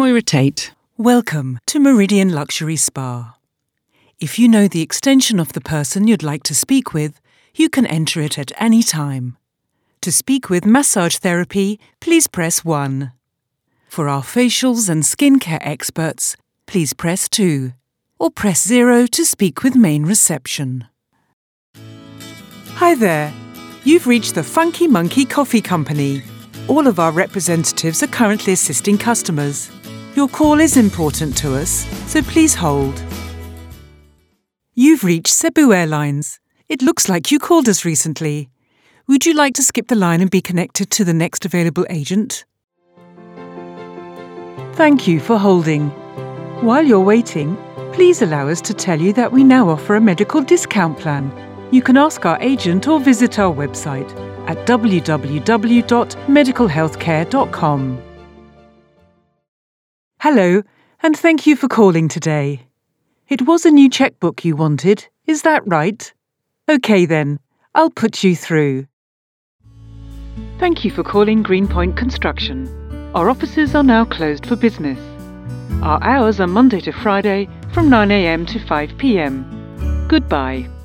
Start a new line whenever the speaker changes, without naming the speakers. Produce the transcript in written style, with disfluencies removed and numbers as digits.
Moira Tate.
Welcome to Meridian Luxury Spa. If you know the extension of the person you'd like to speak with, you can enter it at any time. To speak with Massage Therapy, please press 1. For our facials and skincare experts, please press 2. Or press 0 to speak with main reception. Hi there. You've reached the Funky Monkey Coffee Company. All of our representatives are currently assisting customers. Your call is important to us, so please hold. You've reached Cebu Airlines. It looks like you called us recently. Would you like to skip the line and be connected to the next available agent? Thank you for holding. While you're waiting, please allow us to tell you that we now offer a medical discount plan. You can ask our agent or visit our website at www.medicalhealthcare.com. Hello, and thank you for calling today. It was a new checkbook you wanted, is that right? OK then, I'll put you through. Thank you for calling Greenpoint Construction. Our offices are now closed for business. Our hours are Monday to Friday from 9 a.m. to 5 p.m. Goodbye.